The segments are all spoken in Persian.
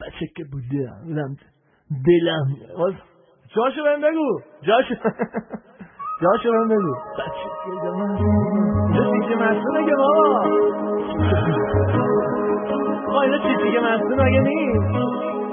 بچه که بودم دلم جاشو بهم بگو جاشو بهم بگو بچه که دلم چیزی مستون که بابا اینو چیزی مستون اگه نیست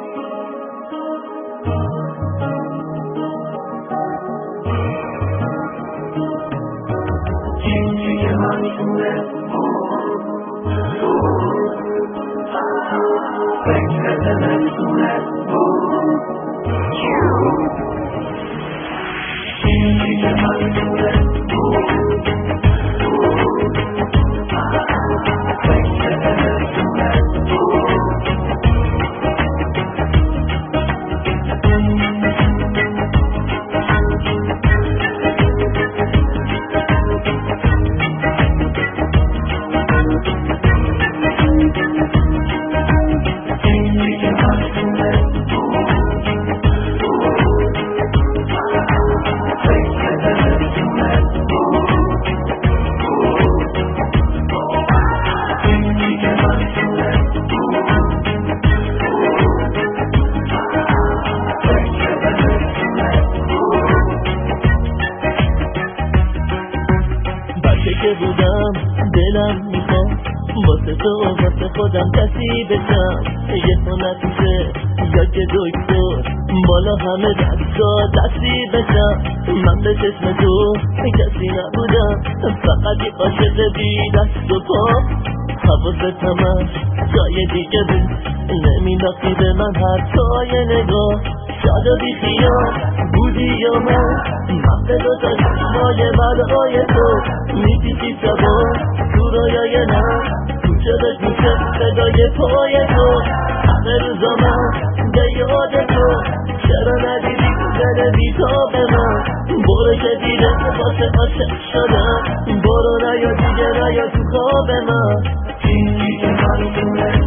که بودم دلم میخواد واسه تو و واسه خودم کسی بشم یه خونتیشه یا که دکتر بالا همه دستا دستی بشم من به چشم تو کسی نبودم فقط یه عاشق بی دست و پا حواست همش جای دیگه بود نمینداختی به من حتی یه نگاه شاد و بی خیال بودی یا من به دو تا چشمای برای تو میتیسی شبا تو رویای من کوچه به کوچه صدای پای تو همه روزا من به یاد تو چرا ندیدی دل بیتاب من برو که دیده واسه عاشق شدم برو نیا دیگه نیا تو خواب من چیزی که من دونه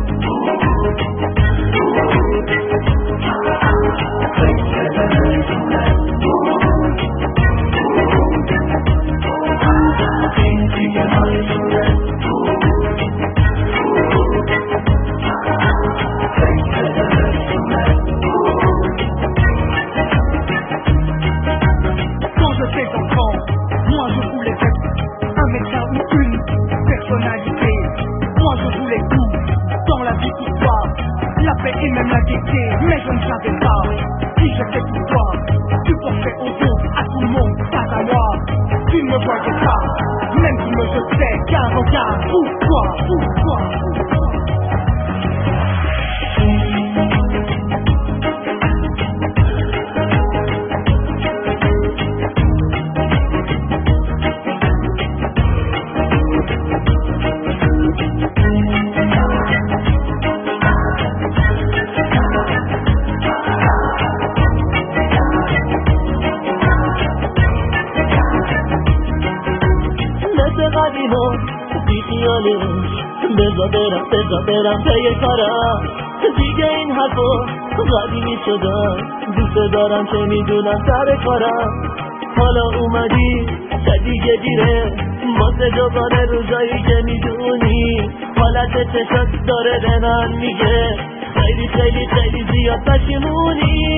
et même la gaieté, mais je ne savais pas si j'étais pour toi. Tu pensais aux autres, à tout le monde, pas à moi. Tu ne me voyais pas, même tu me jetais, car regarde, pourquoi بذار برم پی کارم دیگه این حرفا قدیمی شدم دوست دارم که میدونم سر کارم حالا اومدی چه دیگه دیره واسه دوباره روزایی که میدونی حالت چشات داره به من میگه خیلی خیلی خیلی زیاد پشیمونی